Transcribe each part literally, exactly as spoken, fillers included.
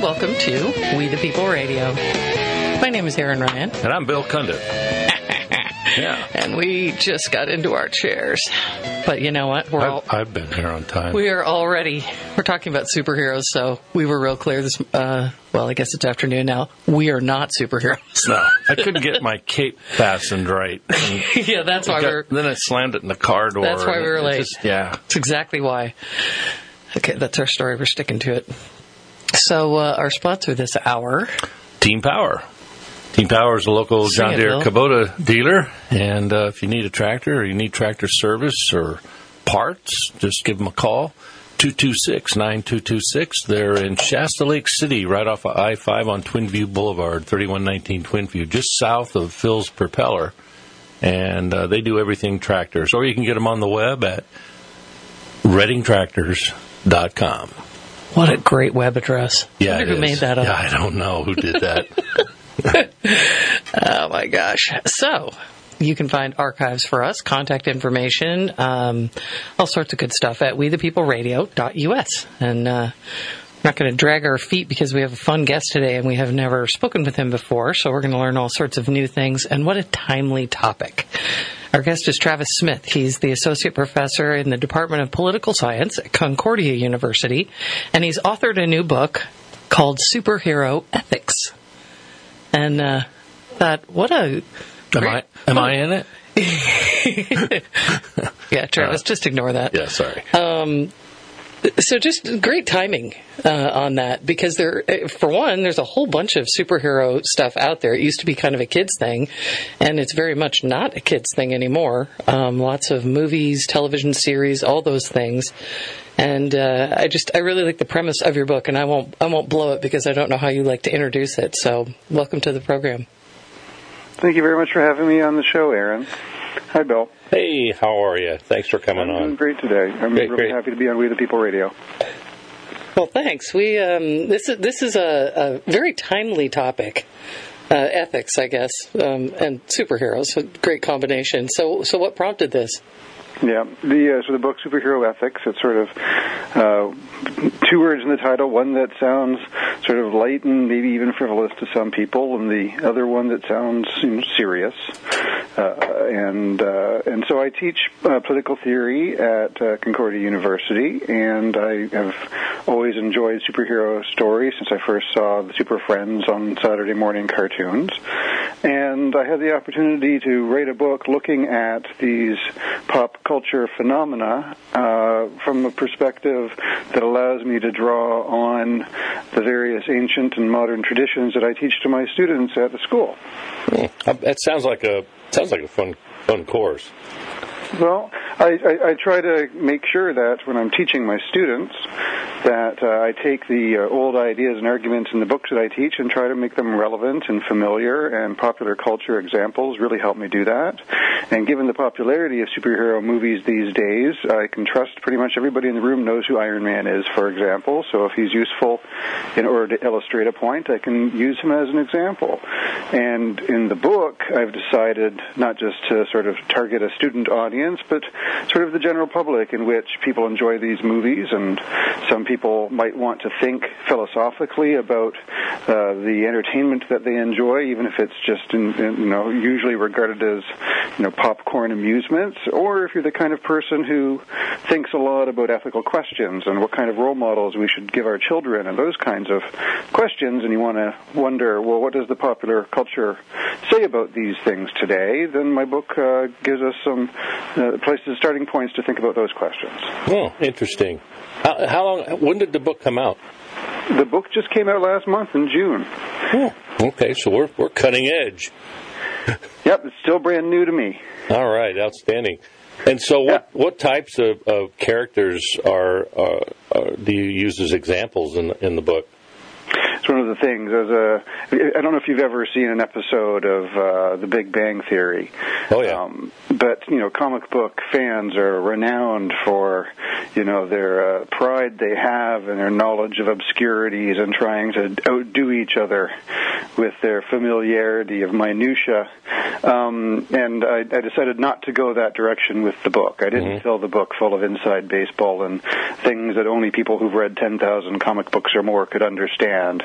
welcome to We the People Radio. My name is Aaron Ryan. And I'm Bill Cundiff. Yeah. And we just got into our chairs. But you know what? We're I've, all, I've been here on time. We are already, we're talking about superheroes, so we were real clear this, uh, well, I guess it's afternoon now. We are not superheroes. No, I couldn't get my cape fastened right. Yeah, that's why got, we're... Then I slammed it in the car door. That's why we were late. Just, yeah. That's exactly why. Okay, that's our story. We're sticking to it. So, uh, our sponsor this hour... Team Power. Team Power is a local Sing John it, Deere Bill. Kubota dealer, and uh, if you need a tractor or you need tractor service or parts, just give them a call, two two six, nine two two six. They're in Shasta Lake City, right off of I five on Twinview Boulevard, thirty-one nineteen Twinview, just south of Phil's Propeller, and uh, they do everything tractors. Or you can get them on the web at redding tractors dot com. What a great web address. Yeah, I wonder it who made is. that up. Yeah, I don't know who did that. Oh, my gosh. So, you can find archives for us, contact information, um, all sorts of good stuff at we the people radio dot u s. And uh, we're not going to drag our feet because we have a fun guest today and we have never spoken with him before, so we're going to learn all sorts of new things. And what a timely topic. Our guest is Travis Smith. He's the Associate Professor in the Department of Political Science at Concordia University, and he's authored a new book called Superhero Ethics. And uh, thought, what a... Am I, am I in it? Yeah, Travis, uh, just ignore that. Yeah, sorry. Um, so just great timing uh, on that, because there, for one, there's a whole bunch of superhero stuff out there. It used to be kind of a kid's thing, and it's very much not a kid's thing anymore. Um, lots of movies, television series, all those things. And uh, I just I really like the premise of your book, and I won't I won't blow it because I don't know how you like to introduce it. So welcome to the program. Thank you very much for having me on the show, Aaron. Hi, Bill. Hey, how are you? Thanks for coming I'm on. doing great today. I'm Great, really great. happy to be on We the People Radio. Well, thanks. We um, this is this is a, a very timely topic, uh, ethics, I guess, um, and superheroes. A great combination. So, so what prompted this? Yeah, the uh, so the book Superhero Ethics. It's sort of uh, two words in the title. One that sounds sort of light and maybe even frivolous to some people, and the other one that sounds you know, serious. Uh, and uh, and so I teach uh, political theory at uh, Concordia University, and I have always enjoyed superhero stories since I first saw the Super Friends on Saturday morning cartoons. And I had the opportunity to write a book looking at these pop culture phenomena uh, from a perspective that allows me to draw on the various ancient and modern traditions that I teach to my students at the school. Hmm. That sounds like a sounds like a fun fun course. Well, I, I, I try to make sure that when I'm teaching my students that uh, I take the uh, old ideas and arguments in the books that I teach and try to make them relevant and familiar, and popular culture examples really help me do that. And given the popularity of superhero movies these days, I can trust pretty much everybody in the room knows who Iron Man is, for example. So if he's useful in order to illustrate a point, I can use him as an example. And in the book, I've decided not just to sort of target a student audience, but sort of the general public, in which people enjoy these movies, and some people might want to think philosophically about uh, the entertainment that they enjoy, even if it's just in, in, you know usually regarded as you know popcorn amusements. Or if you're the kind of person who thinks a lot about ethical questions and what kind of role models we should give our children and those kinds of questions, and you want to wonder, well, what does the popular culture say about these things today? Then my book uh, gives us some uh, places, starting points to think about those questions. Oh, interesting. How, how long? When did the book come out? The book just came out last month in June. Oh, okay, so we're we're cutting edge. Yep, it's still brand new to me. All right, outstanding. And so, what Yeah. what types of, of characters are uh, uh, do you use as examples in in the book? It's one of the things. As a, I don't know if you've ever seen an episode of uh, The Big Bang Theory. Oh yeah. Um, but you know, comic book fans are renowned for, you know, their uh, pride they have and their knowledge of obscurities and trying to outdo each other with their familiarity of minutia. Um, and I, I decided not to go that direction with the book. I didn't mm-hmm. fill the book full of inside baseball and things that only people who've read ten thousand comic books or more could understand.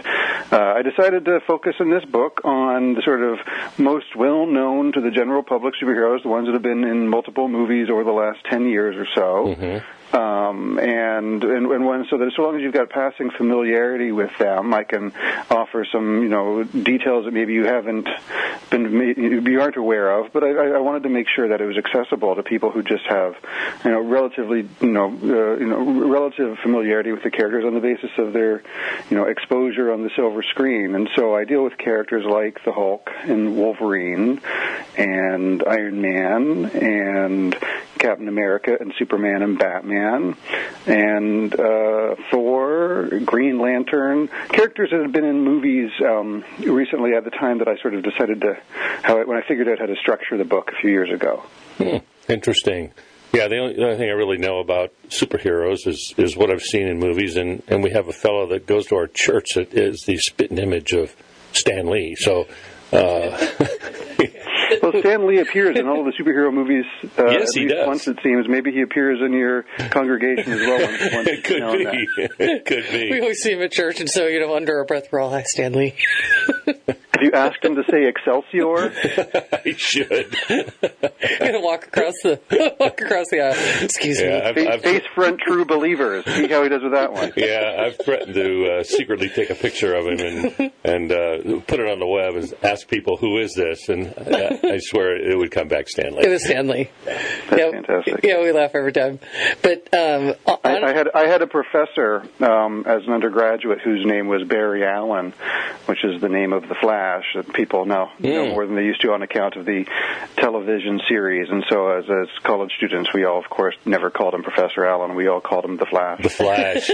uh, I decided to focus in this book on the sort of most well-known to the general public superheroes, the ones that have been in multiple movies over the last ten years or so. Mm-hmm. Um, and, and, and one, so that so long as you've got passing familiarity with them, I can offer some, you know, details that maybe you haven't been, you aren't aware of, but I, I wanted to make sure that it was accessible to people who just have, you know, relatively, you know, uh, you know, relative familiarity with the characters on the basis of their, you know, exposure on the silver screen. And so I deal with characters like the Hulk and Wolverine and Iron Man and Captain America and Superman and Batman and uh, Thor, Green Lantern, characters that have been in movies um, recently at the time that I sort of decided to, how I, when I figured out how to structure the book a few years ago. Hmm. Interesting. Yeah, the only, the only thing I really know about superheroes is, is what I've seen in movies, and, and we have a fellow that goes to our church that is the spitting image of Stan Lee. So, uh, well, Stan Lee appears in all the superhero movies. Uh, yes, he does. Once, it seems. Maybe he appears in your congregation as well. Once, once it could be. It could be. We always see him at church, and so, you know, under our breath, we're all, hi, Stan Lee. Have you asked him to say Excelsior? I should. I'm gonna walk across the walk across the aisle. Excuse yeah, me. I've, Face, I've, face front true believers. See how he does with that one. Yeah, I've threatened to uh, secretly take a picture of him and and uh, put it on the web and ask people who is this, and I, I swear it would come back Stanley. It was Stanley. That's yeah, fantastic. Yeah, we laugh every time. But um, I, I had I had a professor um, as an undergraduate whose name was Barry Allen, which is the name of the Flash that people now mm. know more than they used to on account of the television series. And so as, as college students, we all, of course, never called him Professor Allen. We all called him the Flash. The Flash.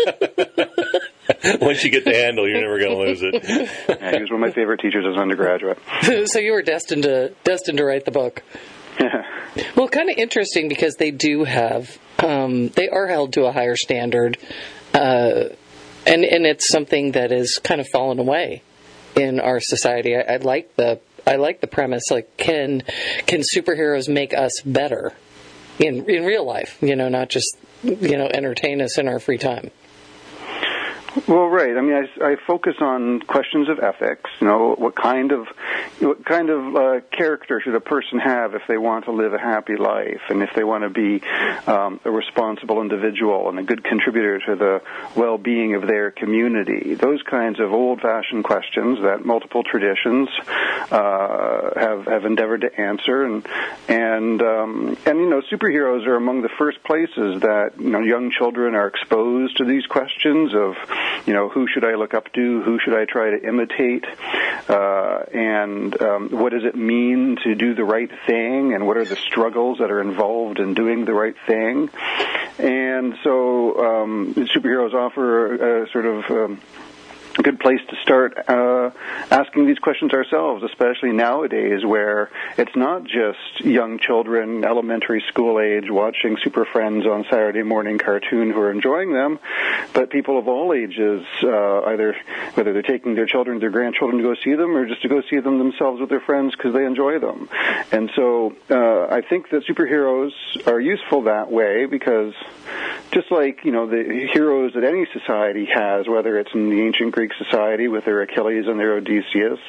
Once you get the handle, you're never going to lose it. Yeah, he was one of my favorite teachers as an undergraduate. So you were destined to destined to write the book. Well, kind of interesting because they do have, um, they are held to a higher standard, uh, and and it's something that is kind of fallen away in our society. I, I like the I like the premise. Like, can can superheroes make us better in in real life? You know, not just, you know, entertain us in our free time. Well, right. I mean, I, I focus on questions of ethics. You know, what kind of what kind of uh, character should a person have if they want to live a happy life, and if they want to be um, a responsible individual and a good contributor to the well-being of their community. Those kinds of old-fashioned questions that multiple traditions uh, have have endeavored to answer, and and um, and you know, superheroes are among the first places that, you know, young children are exposed to these questions of, you know, who should I look up to? Who should I try to imitate? Uh, and um, what does it mean to do the right thing? And what are the struggles that are involved in doing the right thing? And so um, superheroes offer a sort of um, a good place to start uh, asking these questions ourselves, especially nowadays where it's not just young children, elementary school age, watching Super Friends on Saturday morning cartoon who are enjoying them, but people of all ages, uh, either whether they're taking their children, their grandchildren to go see them, or just to go see them themselves with their friends because they enjoy them. And so uh, I think that superheroes are useful that way because just like, you know, the heroes that any society has, whether it's in the ancient Greek society with their Achilles and their Odysseus,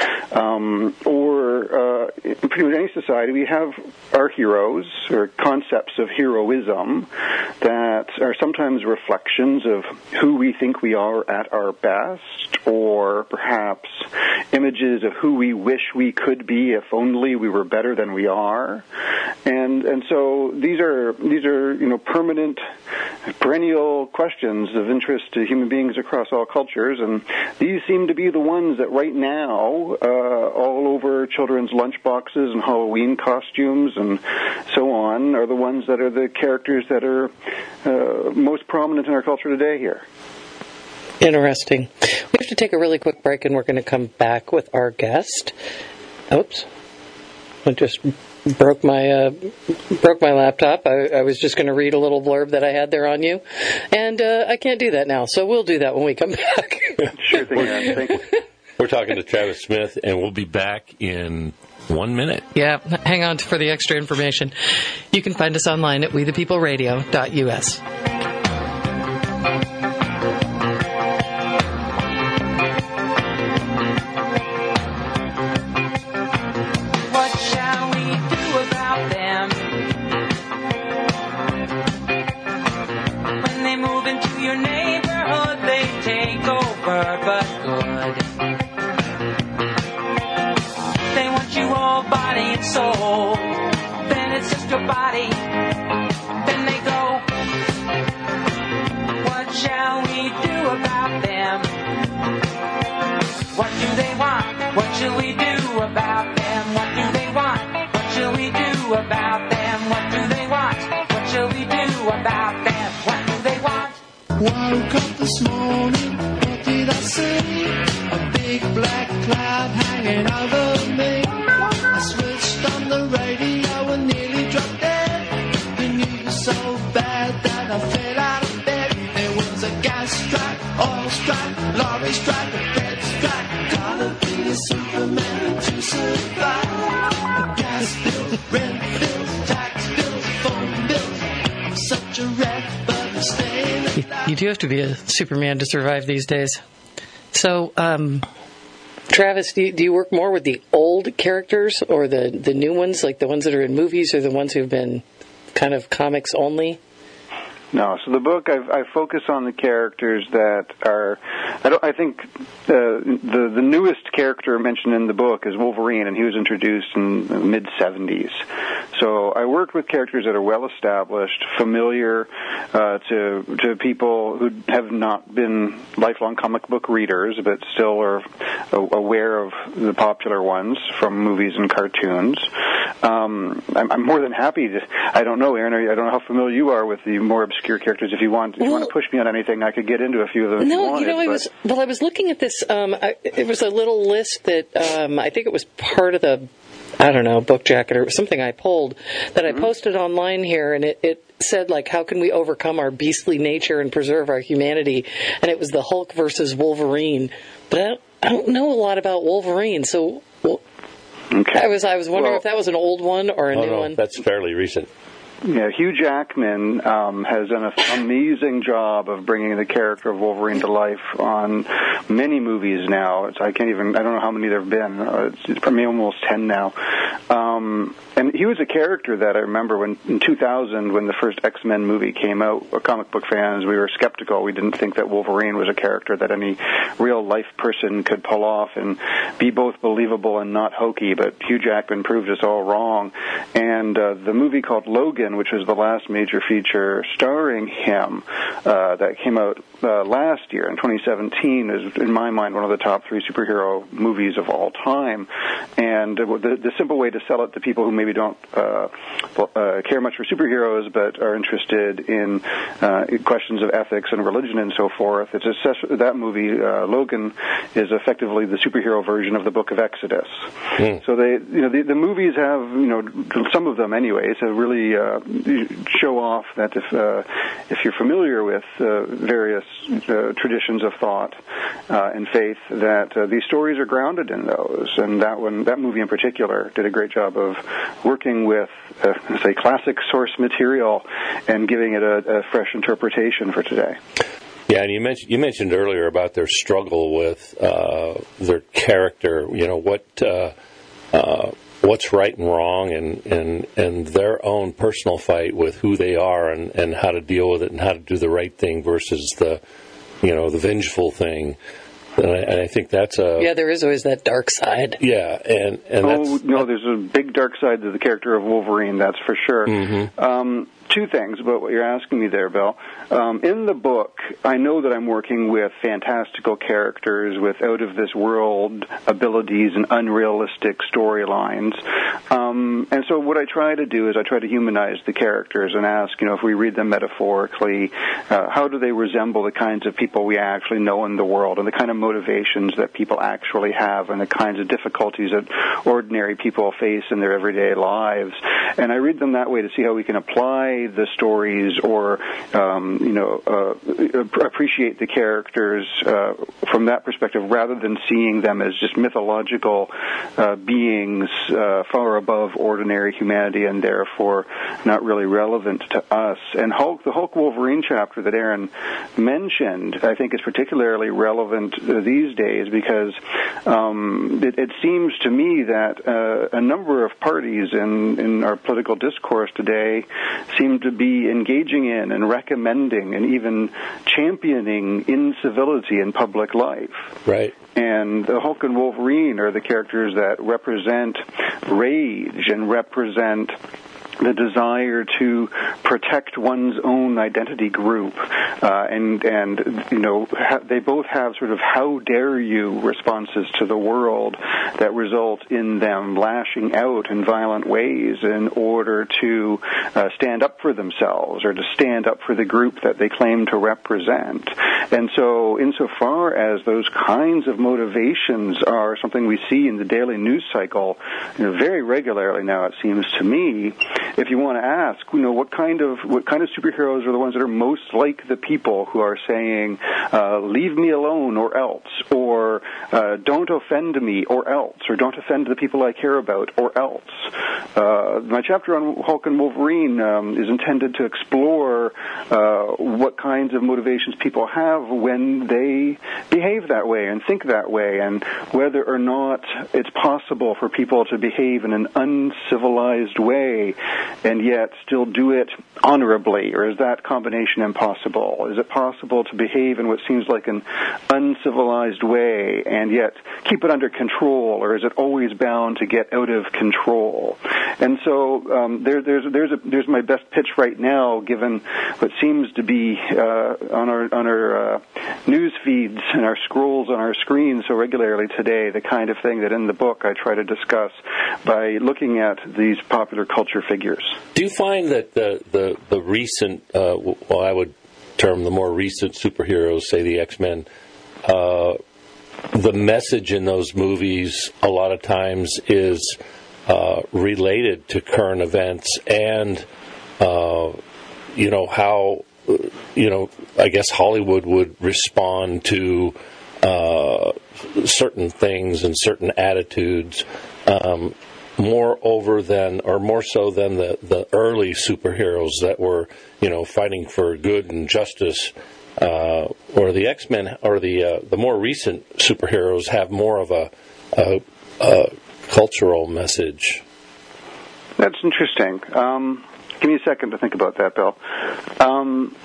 um, or uh, pretty much any society, we have our heroes or concepts of heroism that are sometimes reflections of who we think we are at our best, or perhaps images of who we wish we could be if only we were better than we are. And and so these are these are you know permanent, perennial questions of interest to human beings across all cultures, and these seem to be the ones that right now, uh, all over children's lunchboxes and Halloween costumes and so on, are the ones that are the characters that are uh, most prominent in our culture today here. Interesting. We have to take a really quick break, and we're going to come back with our guest. Oops. I just broke my uh, broke my laptop. I, I was just going to read a little blurb that I had there on you, and uh, I can't do that now. So we'll do that when we come back. Sure thing, man. Thank you. We're talking to Travis Smith, and we'll be back in one minute. Yeah, hang on for the extra information. You can find us online at we the people radio dot u s. a body. Then they go. What shall we do about them? What do they want? What shall we do about them? What do they want? What shall we do about them? What do they want? What shall we do about them? What do they want? Woke up this morning, what did I see? A big black cloud hanging over me. I switched on the radio and nearly dropped dead. The news was so bad that I fell out of bed. There was a gas strike, oil strike, lorry strike, a bed strike. Gotta be a Superman to survive. The gas bills, rent bills, tax bills, phone bills. I'm such a wreck, but I'm staying alive. You do have to be a Superman to survive these days. So, um, Travis, do you, do you work more with the old characters or the, the new ones, like the ones that are in movies or the ones who've been kind of comics only? No, so the book I, I focus on the characters that are. I don't. I think uh, the the newest character mentioned in the book is Wolverine, and he was introduced in the mid seventies. So I worked with characters that are well established, familiar uh, to to people who have not been lifelong comic book readers, but still are aware of the popular ones from movies and cartoons. Um, I'm, I'm more than happy to. I don't know, Aaron. I don't know how familiar you are with the more obscure characters. If you want, if well, you want to push me on anything, I could get into a few of them. If no, you, wanted, you know, I but... was well. I was looking at this. Um, I, it was a little list that um, I think it was part of the, I don't know, book jacket or something I pulled that I mm-hmm. posted online here, and it, it said like, how can we overcome our beastly nature and preserve our humanity? And it was the Hulk versus Wolverine. But I don't, I don't know a lot about Wolverine, so. Well, okay. I was I was wondering well, if that was an old one or a oh, new no, one. That's fairly recent. Yeah, Hugh Jackman um, has done an amazing job of bringing the character of Wolverine to life on many movies now. It's, I can't even, I don't know how many there have been. Uh, it's, it's probably almost ten now. Um, and he was a character that I remember when in two thousand, when the first X-Men movie came out, comic book fans, we were skeptical. We didn't think that Wolverine was a character that any real-life person could pull off and be both believable and not hokey, but Hugh Jackman proved us all wrong. And uh, the movie called Logan, which was the last major feature starring him, uh, that came out uh, last year in twenty seventeen, is, in my mind, one of the top three superhero movies of all time. And uh, the, the simple way to sell it to people who maybe don't uh, uh, care much for superheroes but are interested in uh, questions of ethics and religion and so forth, it's a, that movie, uh, Logan, is effectively the superhero version of the Book of Exodus. Mm. So they, you know, the, the movies have, you know, some of them anyways, have really uh, show off that if uh, if you're familiar with uh, various uh, traditions of thought uh, and faith, that uh, these stories are grounded in those. And that one, that movie in particular, did a great job of working with, uh, say, classic source material and giving it a, a fresh interpretation for today. Yeah, and you mentioned you mentioned earlier about their struggle with uh, their character. You know what. Uh, uh, what's right and wrong, and, and, and their own personal fight with who they are and, and how to deal with it and how to do the right thing versus the, you know, the vengeful thing. And I, and I think that's a... Yeah, there is always that dark side. Yeah, and, and oh, that's... no, there's a big dark side to the character of Wolverine, that's for sure. Mm-hmm. Um, two things about what you're asking me there, Bill. Um, in the book, I know that I'm working with fantastical characters with out-of-this-world abilities and unrealistic storylines. Um, and so what I try to do is I try to humanize the characters and ask, you know, if we read them metaphorically, uh, how do they resemble the kinds of people we actually know in the world and the kind of motivations that people actually have and the kinds of difficulties that ordinary people face in their everyday lives. And I read them that way to see how we can apply the stories or, um, you know, uh, appreciate the characters uh, from that perspective rather than seeing them as just mythological uh, beings uh, far above ordinary humanity and therefore not really relevant to us. And Hulk, the Hulk Wolverine chapter that Aaron mentioned, I think is particularly relevant uh, these days because um, it, it seems to me that uh, a number of parties in, in our political discourse today seem to be engaging in and recommending and even championing incivility in public life. Right. And the Hulk and Wolverine are the characters that represent rage and represent the desire to protect one's own identity group, uh, and and you know ha- they both have sort of how dare you responses to the world that result in them lashing out in violent ways in order to uh, stand up for themselves or to stand up for the group that they claim to represent. And so, insofar as those kinds of motivations are something we see in the daily news cycle, you know, very regularly now, it seems to me. If you want to ask, you know, what kind of what kind of superheroes are the ones that are most like the people who are saying, uh, "Leave me alone," or else, or uh, "Don't offend me," or else, or "Don't offend the people I care about," or else. Uh, my chapter on Hulk and Wolverine um, is intended to explore uh, what kinds of motivations people have when they behave that way and think that way, and whether or not it's possible for people to behave in an uncivilized way and yet still do it honorably, or is that combination impossible? Is it possible to behave in what seems like an uncivilized way and yet keep it under control, or is it always bound to get out of control? And so um, there, there's there's a, there's my best pitch right now, given what seems to be uh, on our on our uh, news feeds and our scrolls on our screens so regularly today, the kind of thing that in the book I try to discuss by looking at these popular culture figures. Do you find that the the, the recent, uh, well, I would term the more recent superheroes, say the X-Men, uh, the message in those movies a lot of times is uh, related to current events and, uh, you know, how, you know, I guess Hollywood would respond to uh, certain things and certain attitudes, um, more over than, or more so than the, the early superheroes that were, you know, fighting for good and justice, uh, or the X-Men, or the uh, the more recent superheroes have more of a, a, a cultural message. That's interesting. Um, give me a second to think about that, Bill. Um,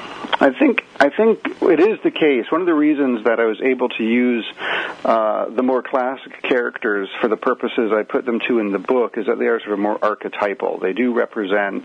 I think I think it is the case. One of the reasons that I was able to use uh, the more classic characters for the purposes I put them to in the book is that they are sort of more archetypal. They do represent,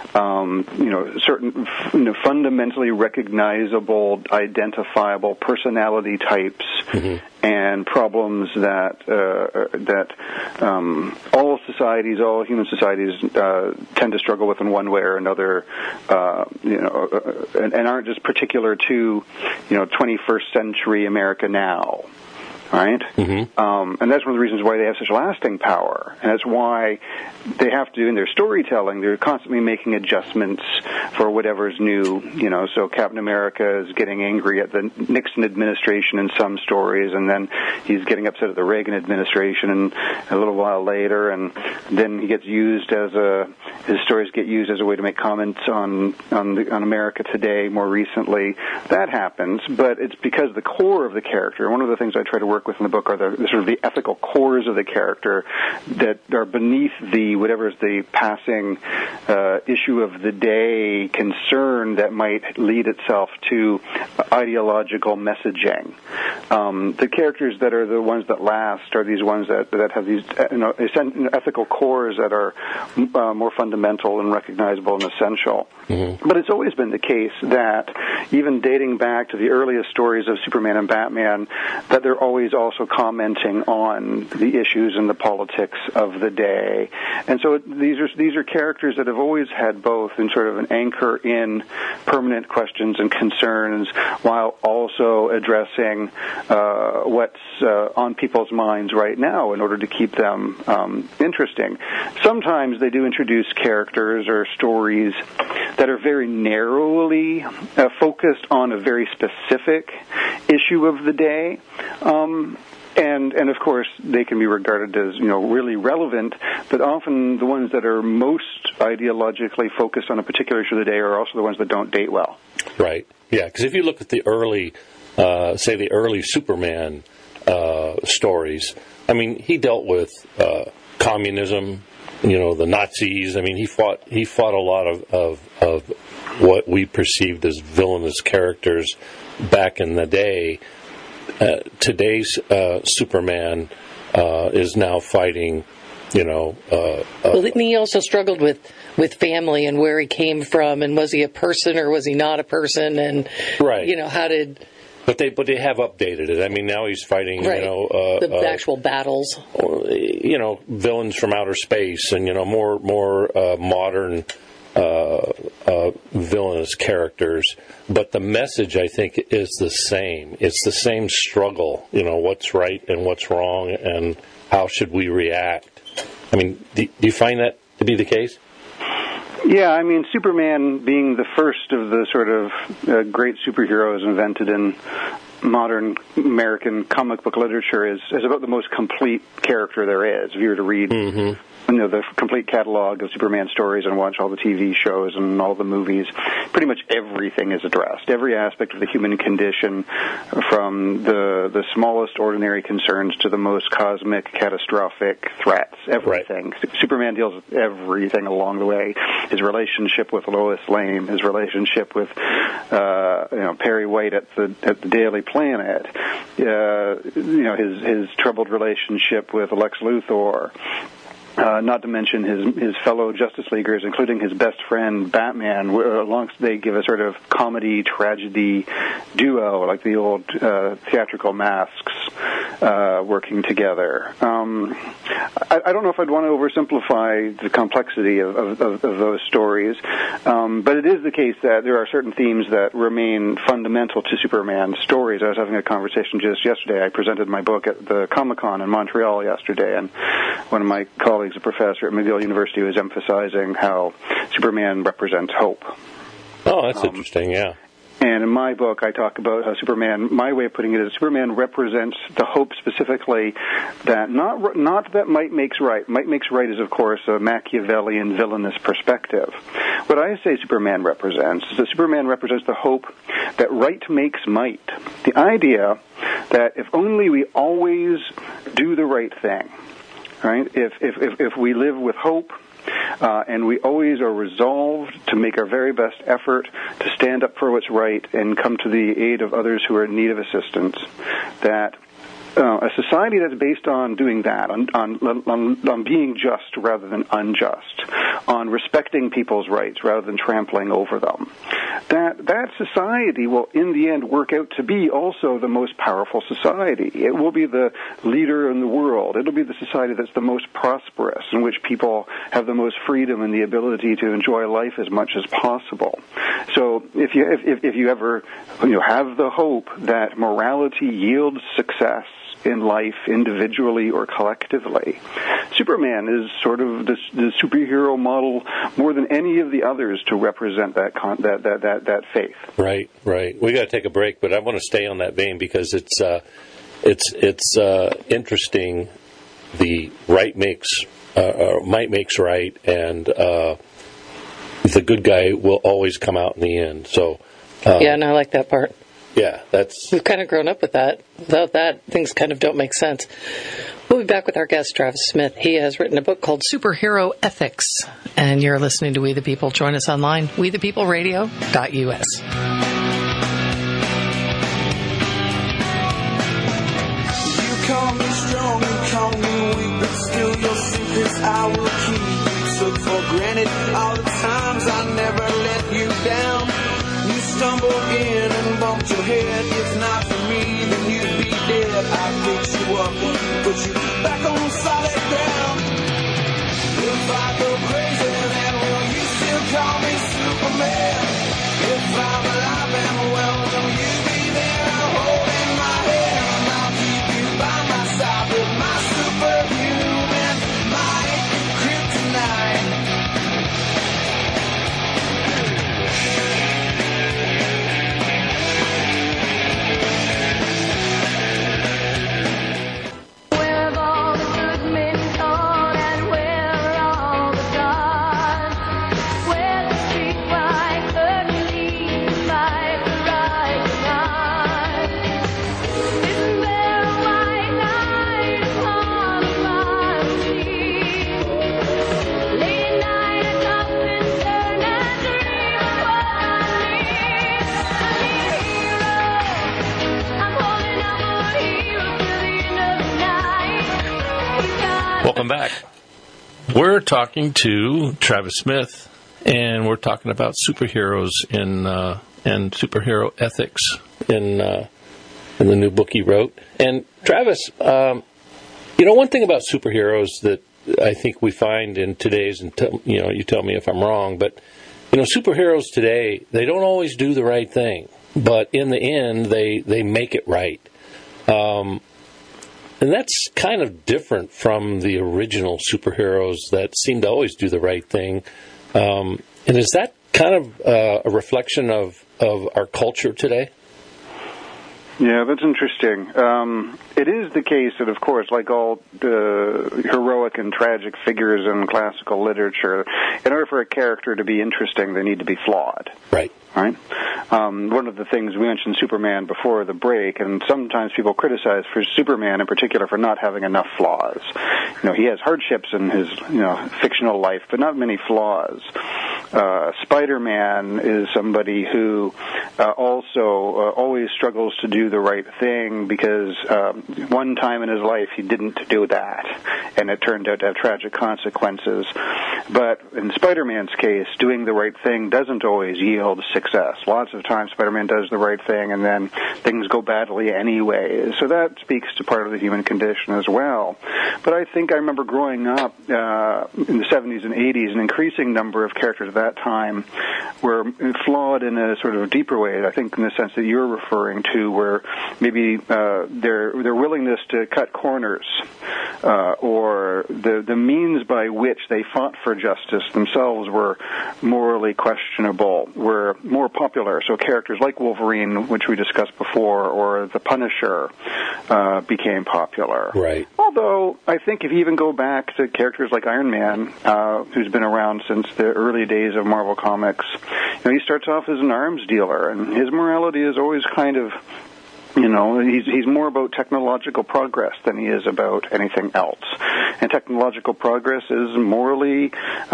um, you know, certain you know, fundamentally recognizable, identifiable personality types mm-hmm. and problems that uh, that um, all societies, all human societies, uh, tend to struggle with in one way or another. Uh, you know, uh, and, and aren't just particular to, you know, twenty-first century America now, right? Mm-hmm. Um, and that's one of the reasons why they have such lasting power, and that's why they have to, in their storytelling, they're constantly making adjustments for whatever's new, you know, so Captain America is getting angry at the Nixon administration in some stories, and then he's getting upset at the Reagan administration and a little while later, and then he gets used as a, his stories get used as a way to make comments on, on, the, on America today more recently. That happens, but it's because the core of the character, one of the things I try to work with in the book are the, the sort of the ethical cores of the character that are beneath the whatever is the passing uh, issue of the day concern that might lead itself to ideological messaging. Um, the characters that are the ones that last are these ones that that have these you know, ethical cores that are uh, more fundamental and recognizable and essential. Mm-hmm. But it's always been the case that even dating back to the earliest stories of Superman and Batman, that they're always also commenting on the issues and the politics of the day. And so these are these are characters that have always had both in sort of an anchor in permanent questions and concerns while also addressing uh, what's uh, on people's minds right now in order to keep them um, interesting. Sometimes they do introduce characters or stories that are very narrowly uh, focused on a very specific issue of the day. Um, And, and of course, they can be regarded as, you know, really relevant, but often the ones that are most ideologically focused on a particular issue of the day are also the ones that don't date well. Right. Yeah, because if you look at the early, uh, say the early Superman uh, stories, I mean, he dealt with uh, communism, you know, the Nazis. I mean, he fought he fought a lot of, of, of what we perceived as villainous characters back in the day. Uh, today's uh, Superman uh, is now fighting you know. Uh, uh, well, he also struggled with, with family and where he came from, and was he a person or was he not a person, and right. you know, how did. But they but they have updated it. I mean, now he's fighting, right. you know, uh, the uh, actual battles, or, you know, villains from outer space, and you know, more more uh, modern uh, uh, villainous characters. But the message, I think, is the same. It's the same struggle. You know, what's right and what's wrong, and how should we react? I mean, do, do you find that to be the case? Yeah, I mean, Superman being the first of the sort of uh, great superheroes invented in modern American comic book literature is, is about the most complete character there is. If you were to read mm-hmm. you know, the complete catalog of Superman stories and watch all the T V shows and all the movies, pretty much everything is addressed. Every aspect of the human condition, from the the smallest ordinary concerns to the most cosmic, catastrophic threats, everything. Right. Superman deals with everything along the way. His relationship with Lois Lane, his relationship with uh, you know Perry White at the at the Daily Planet, uh, you know his his troubled relationship with Lex Luthor. Uh, not to mention his his fellow Justice Leaguers, including his best friend Batman. Along they give a sort of comedy tragedy duo, like the old uh, theatrical masks uh, working together. Um, I, I don't know if I'd want to oversimplify the complexity of, of, of, of those stories, um, but it is the case that there are certain themes that remain fundamental to Superman stories. I was having a conversation just yesterday. I presented my book at the Comic-Con in Montreal yesterday, and one of my colleagues, a professor at McGill University, was emphasizing how Superman represents hope. Oh, that's um, interesting, yeah. And in my book, I talk about how Superman, my way of putting it is, Superman represents the hope specifically that not not that might makes right. Might makes right is, of course, a Machiavellian villainous perspective. What I say Superman represents is that Superman represents the hope that right makes might. The idea that if only we always do the right thing, right? If if if, if we live with hope, uh, and we always are resolved to make our very best effort to stand up for what's right and come to the aid of others who are in need of assistance, that Uh, a society that's based on doing that, on, on, on, on being just rather than unjust, on respecting people's rights rather than trampling over them, that that society will, in the end, work out to be also the most powerful society. It will be the leader in the world. It'll be the society that's the most prosperous, in which people have the most freedom and the ability to enjoy life as much as possible. So if you if, if you ever you know, have the hope that morality yields success in life, individually or collectively, Superman is sort of the, the superhero model more than any of the others to represent that con- that, that that that faith. Right, right. We got to take a break, but I want to stay on that vein because it's uh, it's it's uh, interesting. The right makes uh, uh, might makes right, and uh, the good guy will always come out in the end. So uh, yeah, and I like that part. Yeah, that's... We've kind of grown up with that. Without that, things kind of don't make sense. We'll be back with our guest, Travis Smith. He has written a book called Superhero Ethics, and you're listening to We the People. Join us online, we the people radio dot U S. You call me strong, you call me weak, but still your secrets I will keep. You took for granted all the times I never let you down. You stumbled in and bumped your head. If not for me, then you'd be dead. I picked you up, put you back on solid ground. If I go crazy, then will you still call me Superman? If I'm alive and well, will you be there holding my hand? I'll keep you by my side with my superhuman might, kryptonite. Welcome back. We're talking to Travis Smith, and we're talking about superheroes in uh, and superhero ethics in uh, in the new book he wrote. And Travis, um, you know, one thing about superheroes that I think we find in today's, and t- you know, you tell me if I'm wrong, but you know, superheroes today, they don't always do the right thing, but in the end, they they make it right. Um, And that's kind of different from the original superheroes that seem to always do the right thing. Um, and is that kind of uh, a reflection of, of our culture today? Yeah, that's interesting. Um, it is the case that, of course, like all uh, heroic and tragic figures in classical literature, in order for a character to be interesting, they need to be flawed. Right. Right? Um, one of the things, we mentioned Superman before the break, and sometimes people criticize for Superman in particular for not having enough flaws. You know, he has hardships in his, you know, fictional life, but not many flaws. Uh, Spider-Man is somebody who uh, also uh, always struggles to do the right thing because um, one time in his life he didn't do that, and it turned out to have tragic consequences. But in Spider-Man's case, doing the right thing doesn't always yield success. Lots of times Spider-Man does the right thing and then things go badly anyway. So that speaks to part of the human condition as well. But I think I remember growing up uh, in the seventies and eighties, an increasing number of characters at that time were flawed in a sort of deeper way, I think in the sense that you're referring to, where maybe uh, their their willingness to cut corners uh, or the, the means by which they fought for justice themselves were morally questionable, were more popular. So characters like Wolverine, which we discussed before, or the Punisher uh, became popular. Right. Although I think if you even go back to characters like Iron Man, uh, who's been around since the early days of Marvel Comics, you know, he starts off as an arms dealer, and his morality is always kind of, you know, he's he's more about technological progress than he is about anything else. And technological progress is morally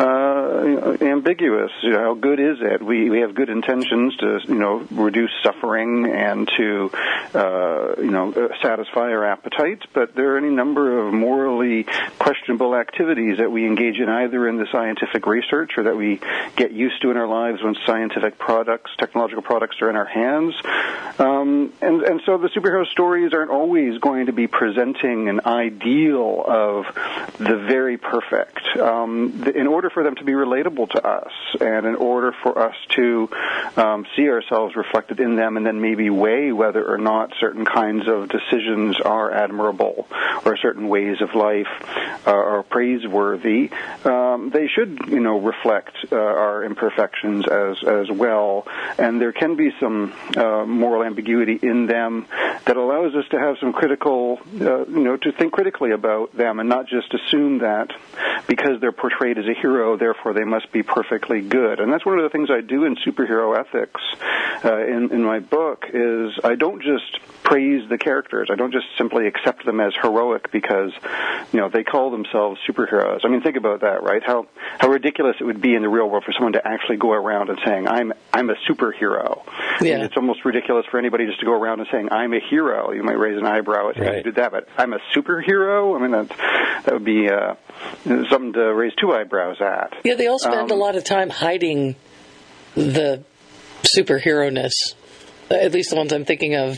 uh, ambiguous. You know, how good is it? We we have good intentions to, you know, reduce suffering and to, uh, you know, satisfy our appetites, but there are any number of morally questionable activities that we engage in either in the scientific research or that we get used to in our lives when scientific products, technological products are in our hands. Um, and, and so the superhero stories aren't always going to be presenting an ideal of the very perfect. Um, in order for them to be relatable to us, and in order for us to um, see ourselves reflected in them, and then maybe weigh whether or not certain kinds of decisions are admirable or certain ways of life uh, are praiseworthy, um, they should, you know, reflect uh, our imperfections as as well. And there can be some uh, moral ambiguity in them that allows us to have some critical, uh, you know, to think critically about them and not just assume that because they're portrayed as a hero, therefore they must be perfectly good. And that's one of the things I do in superhero ethics uh, in, in my book is I don't just praise the characters. I don't just simply accept them as heroic because, you know, they call themselves superheroes. I mean, think about that, right? How how ridiculous it would be in the real world for someone to actually go around and saying, I'm I'm a superhero. Yeah. And it's almost ridiculous for anybody just to go around and saying, I'm a hero. You might raise an eyebrow at right. you did that, but I'm a superhero? I mean, that, that would be uh, something to raise two eyebrows at. Yeah, they all spend um, a lot of time hiding the superhero-ness. At least the ones I'm thinking of.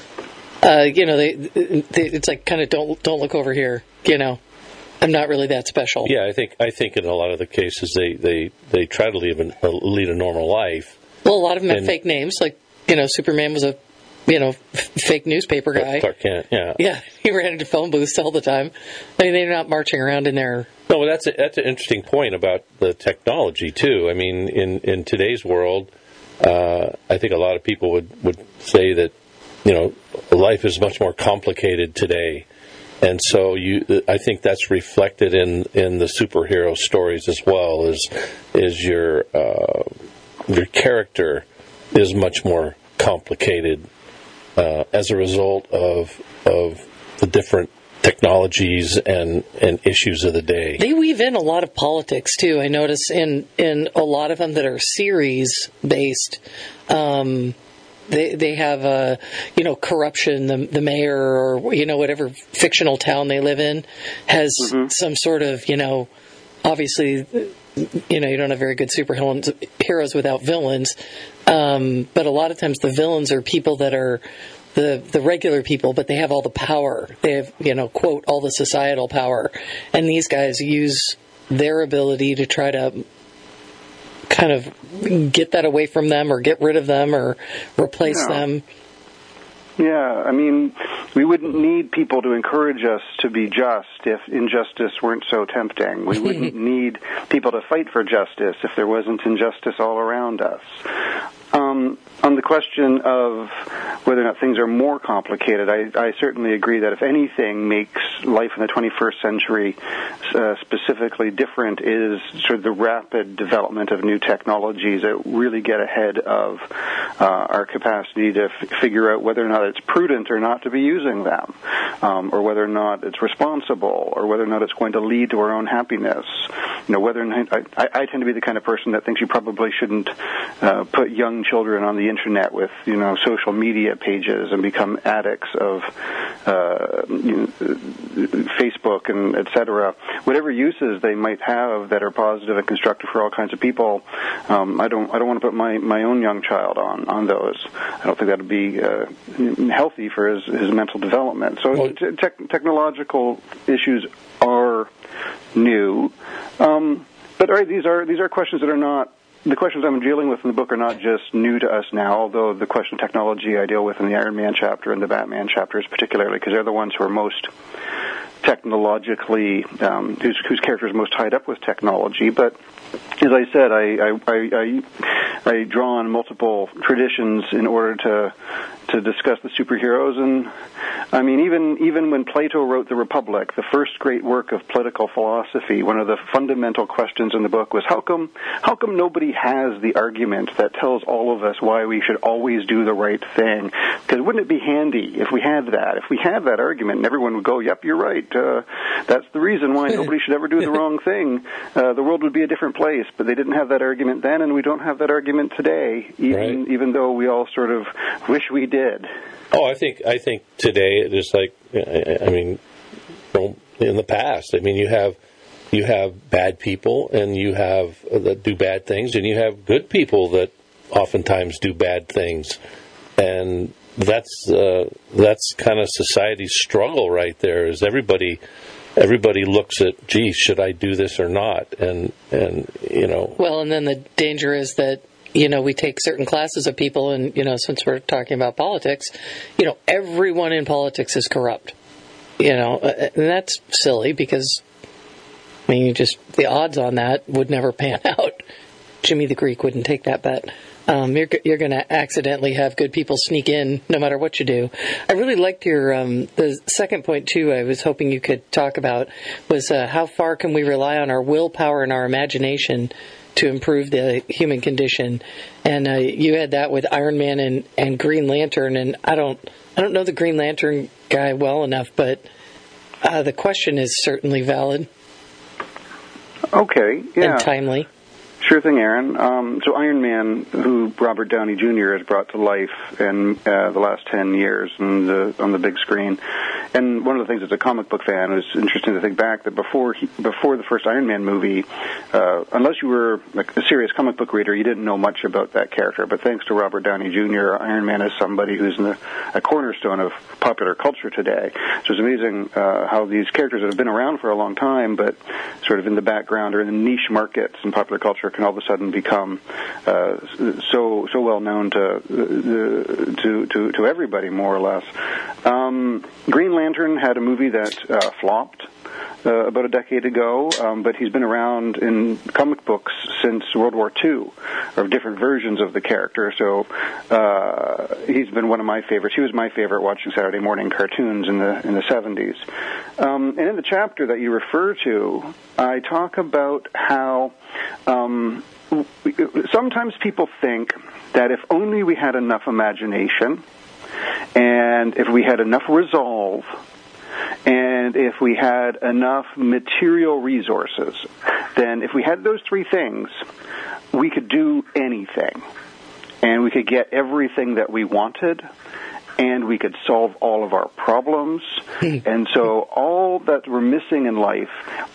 Uh, you know, they, they it's like kind of don't don't look over here. You know, I'm not really that special. Yeah, I think I think in a lot of the cases they, they, they try to live an, uh, lead a normal life. Well, a lot of them have fake names. Like, you know, Superman was a you know f- fake newspaper guy. Clark Kent, yeah, yeah, he ran into phone booths all the time. I mean, they're not marching around in there. No, well, that's a, that's an interesting point about the technology too. I mean, in in today's world, uh, I think a lot of people would, would say that, you know, life is much more complicated today. And so you, I think that's reflected in, in the superhero stories as well, is is your uh, your character is much more complicated uh, as a result of of the different technologies and, and issues of the day. They weave in a lot of politics too. I notice in, in a lot of them that are series based. Um, They they have uh, you know corruption. The the mayor or you know whatever fictional town they live in has mm-hmm. some sort of you know obviously, you know, you don't have very good superheroes without villains. Um, but a lot of times the villains are people that are the the regular people, but they have all the power. They have, you know, quote, all the societal power. And these guys use their ability to try to kind of get that away from them or get rid of them or replace yeah. them. Yeah, I mean, we wouldn't need people to encourage us to be just if injustice weren't so tempting. We wouldn't need people to fight for justice if there wasn't injustice all around us. Um, on the question of whether or not things are more complicated, I, I certainly agree that if anything makes life in the twenty-first century uh, specifically different is sort of the rapid development of new technologies that really get ahead of uh, our capacity to f- figure out whether or not it's prudent or not to be using them, um, or whether or not it's responsible, or whether or not it's going to lead to our own happiness. You know, whether or not, I, I tend to be the kind of person that thinks you probably shouldn't uh, put young children on the internet with, you know, social media pages and become addicts of uh, you know, Facebook and et cetera. Whatever uses they might have that are positive and constructive for all kinds of people, um, I don't I don't want to put my, my own young child on, on those. I don't think that would be uh, healthy for his, his mental development. So well, te- te- technological issues are new, um, but all right, these are these are questions that are not. The questions I'm dealing with in the book are not just new to us now, although the question of technology I deal with in the Iron Man chapter and the Batman chapters particularly, because they're the ones who are most technologically, um, whose, whose character is most tied up with technology. But as I said, I, I, I, I, I draw on multiple traditions in order to to discuss the superheroes. And I mean, even even when Plato wrote The Republic, the first great work of political philosophy, one of the fundamental questions in the book was how come how come nobody has the argument that tells all of us why we should always do the right thing? Because wouldn't it be handy if we had that? If we had that argument, and everyone would go, "Yep, you're right. Uh, that's the reason why nobody should ever do the wrong thing. Uh, the world would be a different place." But they didn't have that argument then, and we don't have that argument today, even right. even though we all sort of wish we did. Oh, I think I think today it is like I mean, in the past. I mean, you have you have bad people, and you have uh, that do bad things, and you have good people that oftentimes do bad things, and that's uh, that's kind of society's struggle right there. Is everybody everybody looks at, gee, should I do this or not? And and you know. Well, and then the danger is that, you know, we take certain classes of people, and, you know, since we're talking about politics, you know, everyone in politics is corrupt. You know, and that's silly because, I mean, you just, the odds on that would never pan out. Jimmy the Greek wouldn't take that bet. Um, you're you're going to accidentally have good people sneak in no matter what you do. I really liked your, um, the second point, too, I was hoping you could talk about, was uh, how far can we rely on our willpower and our imagination to improve the human condition. And uh, you had that with Iron Man and, and Green Lantern, and I don't I don't know the Green Lantern guy well enough, but uh, the question is certainly valid. Okay, yeah. And timely. Sure thing, Aaron. Um, so Iron Man, who Robert Downey Junior has brought to life in uh, the last ten years on the, on the big screen. And one of the things as a comic book fan, it was interesting to think back that before he, before the first Iron Man movie, uh, unless you were like a serious comic book reader, you didn't know much about that character. But thanks to Robert Downey Junior, Iron Man is somebody who's in the, a cornerstone of popular culture today. So it's amazing uh, how these characters that have been around for a long time, but sort of in the background or in the niche markets in popular culture, can all of a sudden become uh, so so well known to, uh, to to to everybody, more or less. Um, Green Lantern had a movie that uh, flopped uh, about a decade ago, um, but he's been around in comic books since World War Two, or different versions of the character. So uh, he's been one of my favorites. He was my favorite watching Saturday morning cartoons in the in the seventies. Um, and in the chapter that you refer to, I talk about how um, sometimes people think that if only we had enough imagination, and if we had enough resolve, and if we had enough material resources, then if we had those three things, we could do anything. And we could get everything that we wanted, and we could solve all of our problems. And so all that we're missing in life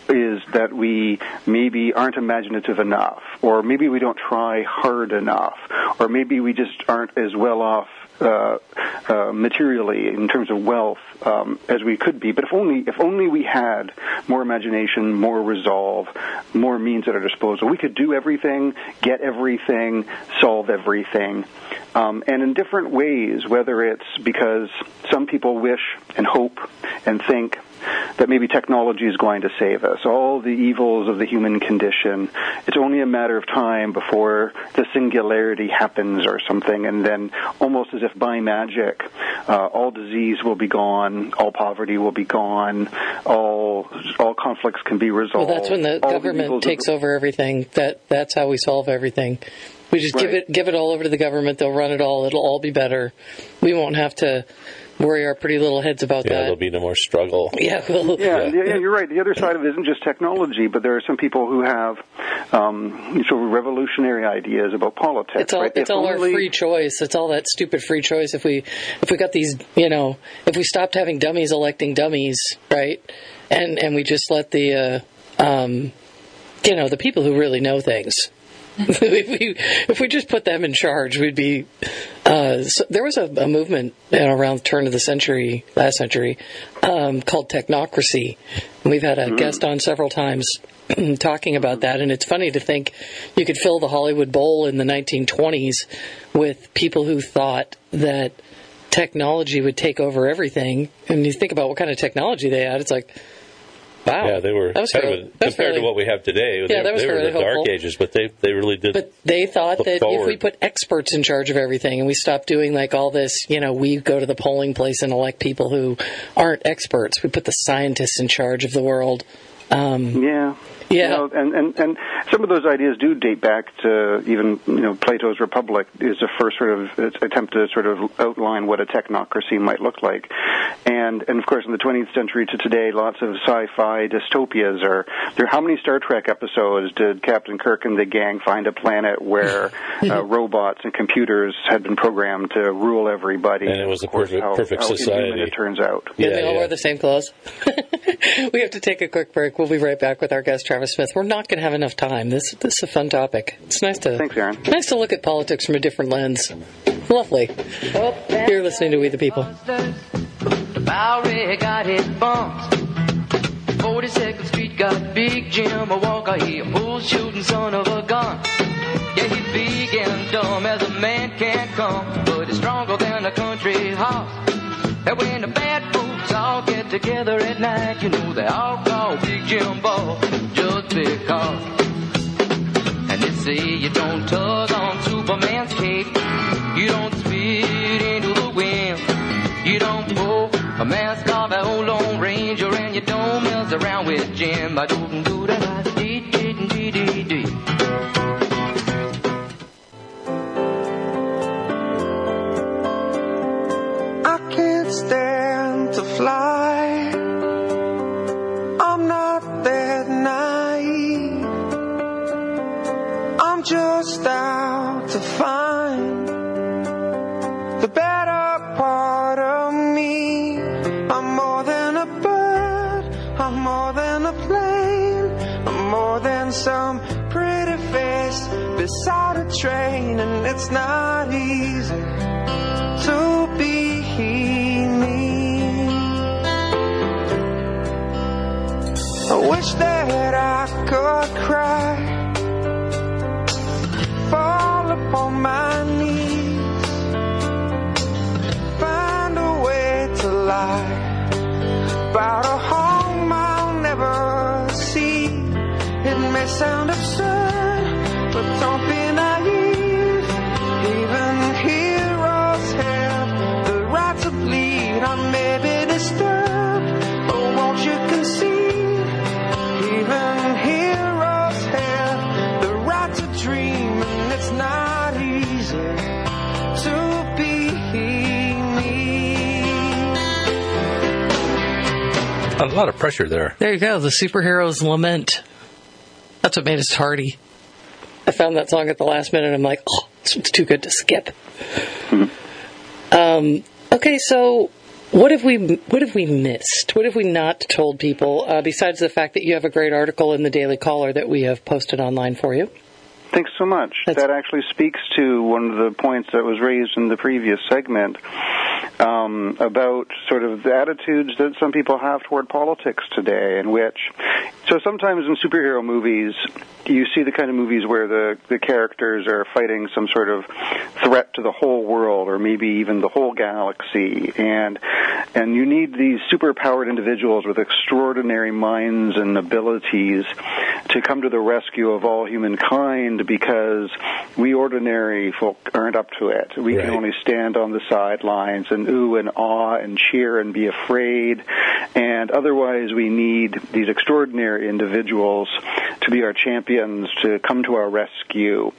is that we maybe aren't imaginative enough, or maybe we don't try hard enough, or maybe we just aren't as well off uh, uh, materially in terms of wealth um, as we could be. But if only if only we had more imagination, more resolve, more means at our disposal, we could do everything, get everything, solve everything. Um, and in different ways, whether it's because some people wish and hope and think that maybe technology is going to save us, all the evils of the human condition. It's only a matter of time before the singularity happens or something, and then almost as if by magic, uh, all disease will be gone, all poverty will be gone, all all conflicts can be resolved. Well, that's when the all government the takes of, over everything. That That's how we solve everything. We just right. give it give it all over to the government. They'll run it all. It'll all be better. We won't have to worry our pretty little heads about yeah, that. There'll be no more struggle. Yeah, well, yeah, yeah. yeah, you're right. The other side of it isn't just technology, but there are some people who have um, sort of revolutionary ideas about politics. it's all right? it's If all only, our free choice. It's all that stupid free choice. If we if we got these, you know, if we stopped having dummies electing dummies, right, and and we just let the, uh, um, you know, the people who really know things. if, we, if we just put them in charge, we'd be. Uh, so there was a, a movement you know, around the turn of the century, last century, um, called technocracy. And we've had a mm. guest on several times talking about that. And it's funny to think you could fill the Hollywood Bowl in the nineteen twenties with people who thought that technology would take over everything. And you think about what kind of technology they had, it's like. Wow. Yeah, they were kind fairly, of a, compared fairly, to what we have today. Yeah, they, that was they were fairly in the dark hopeful. ages, but they they really did. But they thought that forward. if we put experts in charge of everything and we stop doing like all this, you know, we go to the polling place and elect people who aren't experts. We put the scientists in charge of the world. Um, yeah. Yeah. You know, and, and, and some of those ideas do date back to even, you know, Plato's Republic is the first sort of attempt to sort of outline what a technocracy might look like. And, and of course, in the twentieth century to today, lots of sci-fi dystopias are there. How many Star Trek episodes did Captain Kirk and the gang find a planet where uh, robots and computers had been programmed to rule everybody? And it was a perfect, how, perfect how society. It turns out. Yeah, Yeah, they all yeah. wear the same clothes. We have to take a quick break. We'll be right back with our guest, Travis Smith. We're not going to have enough time. This this is a fun topic. It's nice to Thanks, Aaron. nice to look at politics from a different lens. Lovely. You're listening to We the People. The Bowery got his bumps. forty-second Street got Big Jim, a walker, he a bull shooting son of a gun. Yeah, he's big and dumb as a man can come, but he's stronger than a country horse. And when the bad folks all get together at night, you know they all call Big Jim Ball just because. And they say you don't tug on Superman's cape, you don't spit into the wind, you don't pull a mask off an old Lone Ranger, and you don't mess around with Jim. I don't do that. Dee dee dee dee dee. I can't stand to fly. I'm not that naive. I'm just out to find the better part of me. I'm more than a bird, I'm more than a plane, I'm more than some pretty face beside a train. And it's not easy to be me. I wish that I could cry, fall upon my knees, find a way to lie about a home I'll never see. It may sound absurd, but don't be naive. Even heroes have the right to bleed. I may be disturbed, but won't you concede? Even heroes have the right to dream, and it's not easy to be me. A lot of pressure there. There you go, the superhero's lament. That's what made us tardy. I found that song at the last minute. I'm like, oh, this one's too good to skip. Um, okay, so What have we What have we missed? What have we not told people, uh, besides the fact that you have a great article in the Daily Caller that we have posted online for you? Thanks so much. That's... That actually speaks to one of the points that was raised in the previous segment um, about sort of the attitudes that some people have toward politics today, in which, so sometimes in superhero movies, you see the kind of movies where the, the characters are fighting some sort of threat to the whole world or maybe even the whole galaxy, and and you need these superpowered individuals with extraordinary minds and abilities to come to the rescue of all humankind, because we ordinary folk aren't up to it. We right. can only stand on the sidelines and ooh and awe and cheer and be afraid, and otherwise we need these extraordinary individuals to be our champions, to come to our rescue.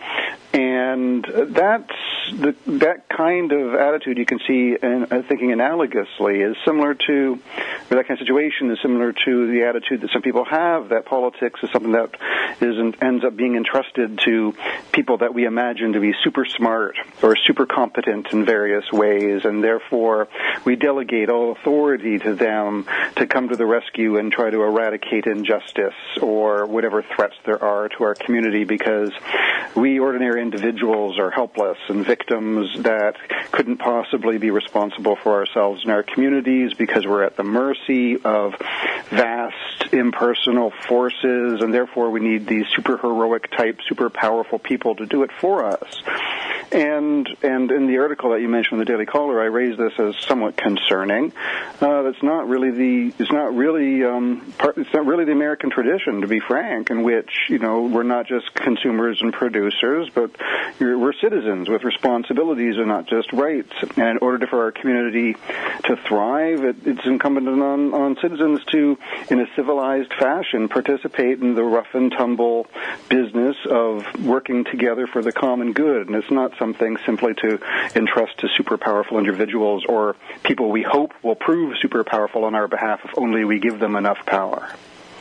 And that's the, that kind of attitude you can see, and uh, thinking analogously, is similar to, or that kind of situation is similar to the attitude that some people have, that politics is something that is ends up being entrusted to people that we imagine to be super smart or super competent in various ways, and therefore we delegate all authority to them to come to the rescue and try to eradicate injustice or whatever threats there are to our community, because we ordinary individuals are helpless and victims that couldn't possibly be responsible for ourselves and our communities, because we're at the mercy of vast impersonal forces, and therefore we need these super heroic type, super powerful people to do it for us. And and in the article that you mentioned in the Daily Caller, I raised this as somewhat concerning. Uh, that's not really the it's not really um, part, it's not really the American tradition, to be frank, in which, you know, we're not just consumers and producers, but we're citizens with responsibilities and not just rights. And in order for our community to thrive, it, it's incumbent on, on citizens to, in a civilized fashion, participate in the rough and tumble business of working together for the common good. And it's not something simply to entrust to super powerful individuals or people we hope will prove super powerful on our behalf if only we give them enough power.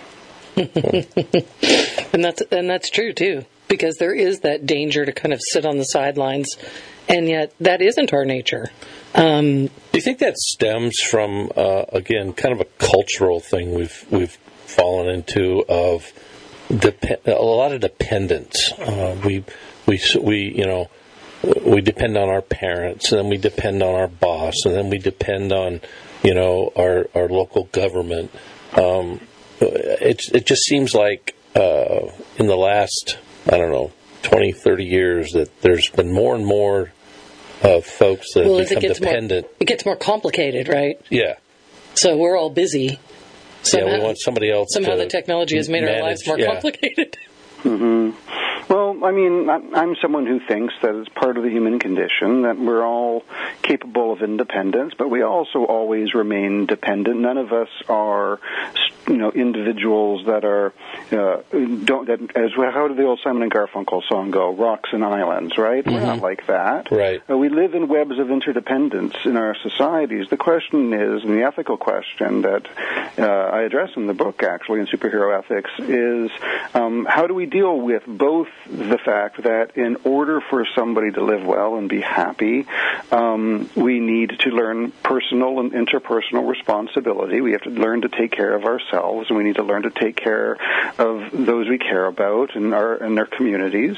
and that's and that's true too, because there is that danger to kind of sit on the sidelines, and yet that isn't our nature. Um, Do you think that stems from uh, again kind of a cultural thing we've we've fallen into of dep- a lot of dependence? Uh, we we we you know. We depend on our parents, and then we depend on our boss, and then we depend on, you know, our, our local government. Um, it, it just seems like uh, in the last, I don't know, twenty, thirty years that there's been more and more of folks that well, have become it gets dependent. More, it gets more complicated, right? Yeah. So we're all busy. Somehow, yeah, we want somebody else somehow to the technology has made manage, our lives more yeah. complicated. Mm-hmm. Well, I mean, I'm someone who thinks that it's part of the human condition that we're all capable of independence, but we also always remain dependent. None of us are, you know, individuals that are uh, don't. That, as well, how did the old Simon and Garfunkel song go? Rocks and islands, right? Mm-hmm. We're not like that. Right. Uh, we live in webs of interdependence in our societies. The question is, and the ethical question that uh, I address in the book, actually, in Superhero Ethics, is um, how do we deal with both the fact that in order for somebody to live well and be happy, um, we need to learn personal and interpersonal responsibility. We have to learn to take care of ourselves, and we need to learn to take care of those we care about in our in their communities.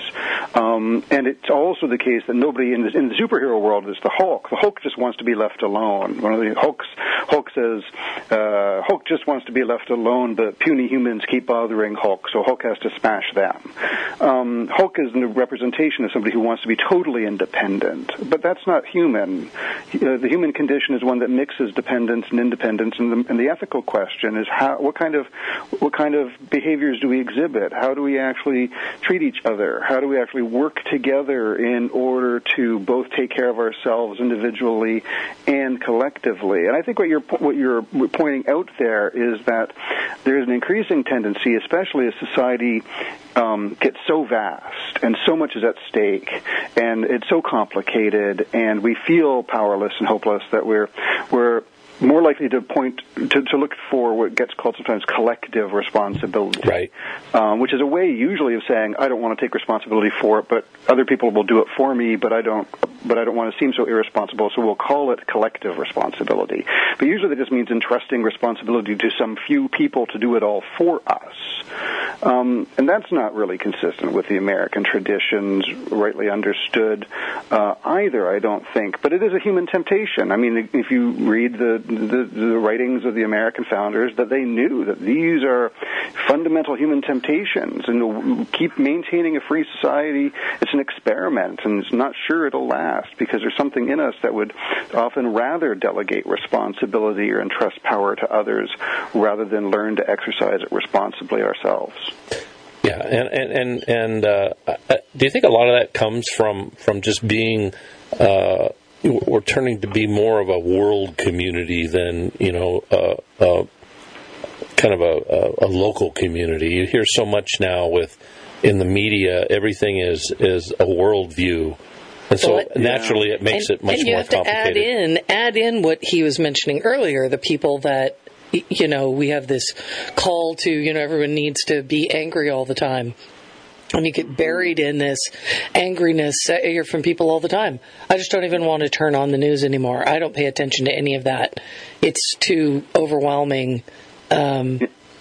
Um, and it's also the case that nobody in the, in the superhero world is the Hulk. The Hulk just wants to be left alone. One of the Hulks, Hulk says, uh, Hulk just wants to be left alone, but puny humans keep bothering Hulk, so Hulk has to smash them. Um, Hulk is the representation of somebody who wants to be totally independent, but that's not human. Uh, the human condition is one that mixes dependence and independence, and the, and the ethical question is how, what kind of what kind of behaviors do we exhibit? How do we actually treat each other? How do we actually work together in order to both take care of ourselves individually and collectively? And I think what you're what you're pointing out there is that there's an increasing tendency, especially as society um, gets so vast and so much is at stake, and it's so complicated, and we feel powerless and hopeless that we're we're more likely to point to, to look for what gets called sometimes collective responsibility, Right. Um, which is a way usually of saying I don't want to take responsibility for it, but other people will do it for me, but I don't. But I don't want to seem so irresponsible, so we'll call it collective responsibility. But usually that just means entrusting responsibility to some few people to do it all for us. Um, and that's not really consistent with the American traditions, rightly understood, uh, either, I don't think. But it is a human temptation. I mean, if you read the, the, the writings of the American founders, that they knew that these are fundamental human temptations, and to keep maintaining a free society, it's an experiment, and it's not sure it'll last, because there's something in us that would often rather delegate responsibility or entrust power to others rather than learn to exercise it responsibly ourselves. Yeah, and and and, and uh, do you think a lot of that comes from from just being uh, we're turning to be more of a world community than you know uh, uh, kind of a, a, a local community? You hear so much now with in the media, everything is is a worldview. And so well, naturally, it makes and, it much and you more have to complicated. add in, add in what he was mentioning earlier, the people that, you know, we have this call to, you know, everyone needs to be angry all the time. And you get buried in this angriness. I hear from people all the time. I just don't even want to turn on the news anymore. I don't pay attention to any of that. It's too overwhelming. Um,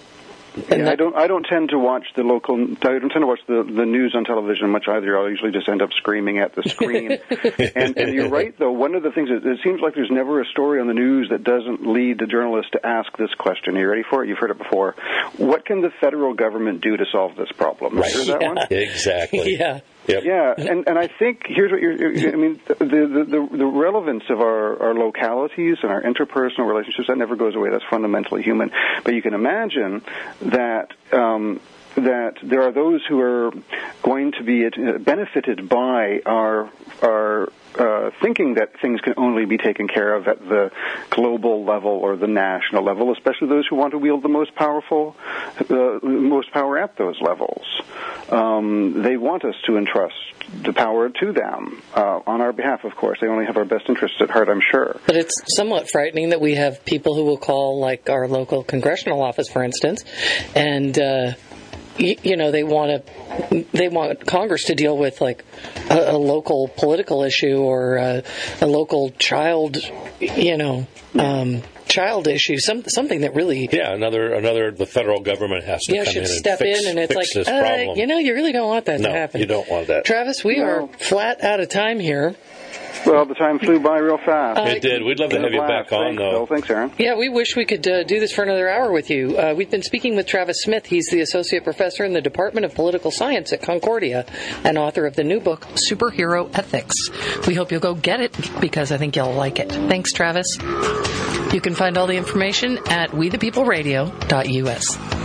And yeah, I don't. I don't tend to watch the local. I don't tend to watch the, the news on television much either. I'll usually just end up screaming at the screen. and, and you're right, though. One of the things is, it seems like there's never a story on the news that doesn't lead the journalist to ask this question. Are you ready for it? You've heard it before. What can the federal government do to solve this problem? Right. Heard that yeah. one? Exactly. yeah. Yep. Yeah, and, and I think here's what you're, I mean, the, the, the, the relevance of our, our localities and our interpersonal relationships, that never goes away. That's fundamentally human. But you can imagine that, um, that there are those who are going to be benefited by our, our, Uh, thinking that things can only be taken care of at the global level or the national level, especially those who want to wield the most powerful, uh, most power at those levels. Um, they want us to entrust the power to them uh, on our behalf, of course. They only have our best interests at heart, I'm sure. But it's somewhat frightening that we have people who will call, like our local congressional office, for instance, and uh, you, you know they want to they want Congress to deal with like a, a local political issue or a, a local child, you know. Um, child issue, some, something that really... Yeah, another, another. the federal government has to yeah, come should in and step fix, in, and it's fix like, this uh, problem. you know, you really don't want that no, to happen. you don't want that. Travis, we No. are flat out of time here. Well, the time flew by real fast. It did. We'd love to have you back on, Thanks, though. Bill. Thanks, Aaron. Yeah, we wish we could uh, do this for another hour with you. Uh, we've been speaking with Travis Smith. He's the Associate Professor in the Department of Political Science at Concordia and author of the new book, Superhero Ethics. We hope you'll go get it because I think you'll like it. Thanks, Travis. You can find all the information at we the people radio dot U S.